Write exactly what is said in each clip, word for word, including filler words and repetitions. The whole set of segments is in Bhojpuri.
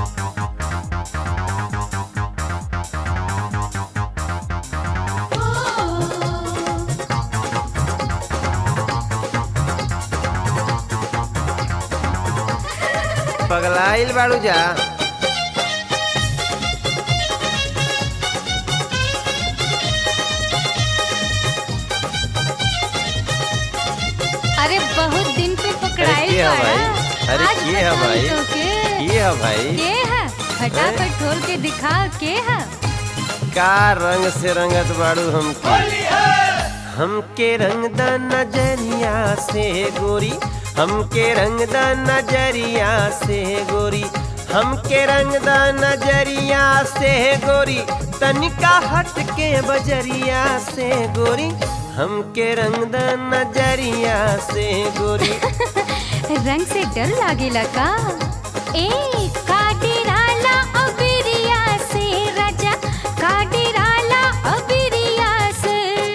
पगलाइल बाड़ू जा। अरे बहुत दिन पे पकड़ाई के है भाई? अरे आज के है बताई भाई? तो के के है भाई? के है फटाफट खोल के दिखा के है। का रंग से रंगत बाड़ू हमके हमके रंग द नजरिया से गोरी, हमके रंग द नजरिया से गोरी, हमके रंग द नजरिया से गोरी, तनिका हट के बजरिया से गोरी, हमके रंग द नजरिया से गोरी। रंग से डर लागेला का? ए काटेराला अबिरिया से राजा, काटेराला अबिरिया से।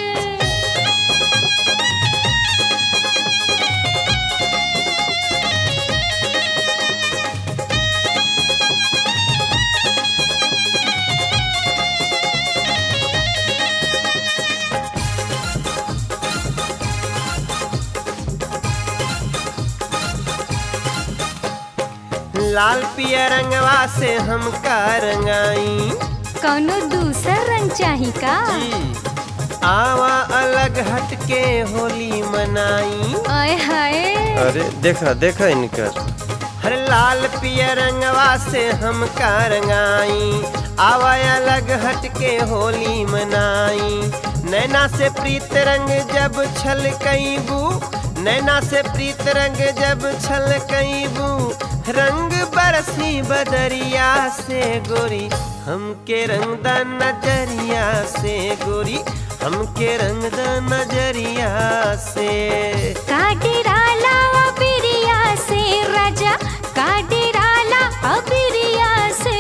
लाल पिया रंगवा से हमका रंगाई, कौनो दूसर रंग चाही का? जी आवा अलग हट के होली मनाई। आय हाय अरे देखा देखा इनकर हर लाल पिया रंगवा से हमका रंगाई, आवा अलग हट के होली मनाई। नैना से प्रीत रंग जब छल कईबू, नैना से प्रीत रंग जब छल कईबू, रंग बरसी बदरिया से गोरी, हमके रंग द नजरिया से गोरी, हमके रंग द नजरिया से। काटेराला अबिरिया से राजा, काटेराला अबिरिया से।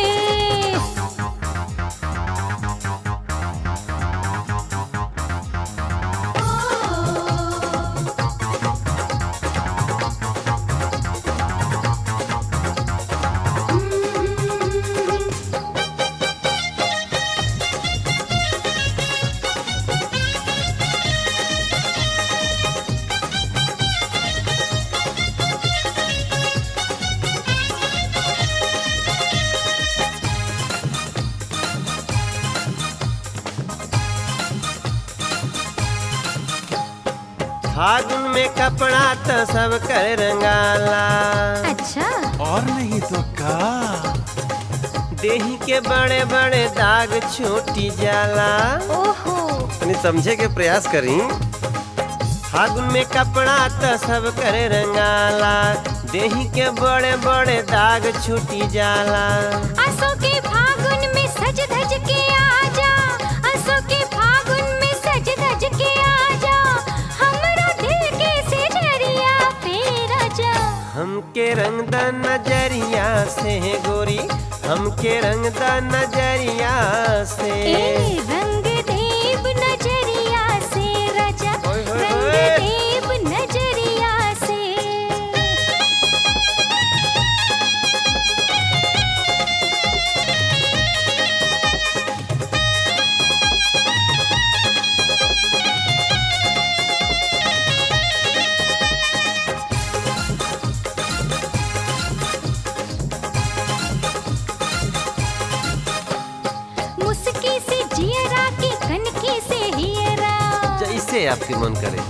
फागुन में कपड़ा तो सब कर रंगाला, अच्छा और नहीं तो का? देही के बड़े बड़े दाग छोटी जाला। ओहो तनी समझे के प्रयास करी। फागुन में कपड़ा तो सब कर रंगाला, देही के बड़े बड़े दाग छूटी जाला। असो के फागुन में सज धज के आजा, असो के फागुन में सज धज के आजा, हमरा दिल के सिजरिया पे राजा। हमके रंग द नजरिया से गोरी, हमके रंग द नजरिया से। ए रंग देव नजरिया से राजा, ओए होए रंग होए। देव नजरिया से। मुस्की से जियरा की कनकी से हियरा, जैसे आपके मन करे।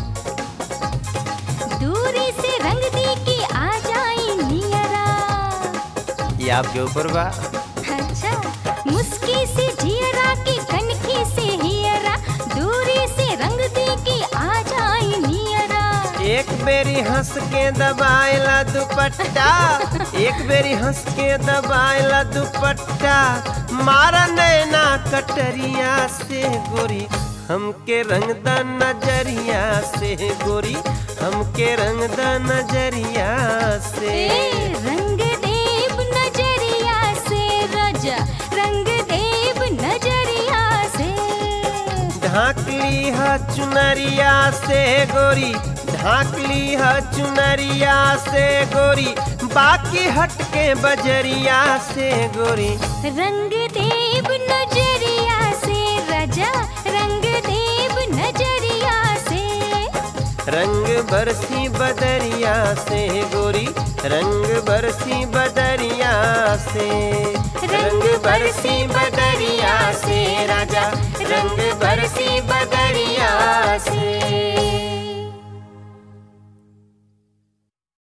दूरी से रंग दी की आ जाई नियरा। ये आपके ऊपर बा। अच्छा मुस्की से जियरा की कनकी से हियरा, दूरी से रंग दी की आ जाई नियरा। एक बेरी हंस के दबाएला दुपट्टा, एक बेरी हंस के दबाएला दुपट्टा, मारा नैना कटरिया से गोरी, हमके रंग द नजरिया से गोरी, हमके रंग द नजरिया से। ए रंग देव नजरिया से राजा, रंग देव नजरिया से। ढाकली है चुनरिया से गोरी, ढाकली है चुनरिया से गोरी, बाकी हटके बजरिया से गोरी। रंग देव नजरिया से राजा, रंग देव नजरिया से। रंग बरसी बदरिया से गोरी, रंग बरसी बदरिया से। रंग बरसी बदरिया से राजा,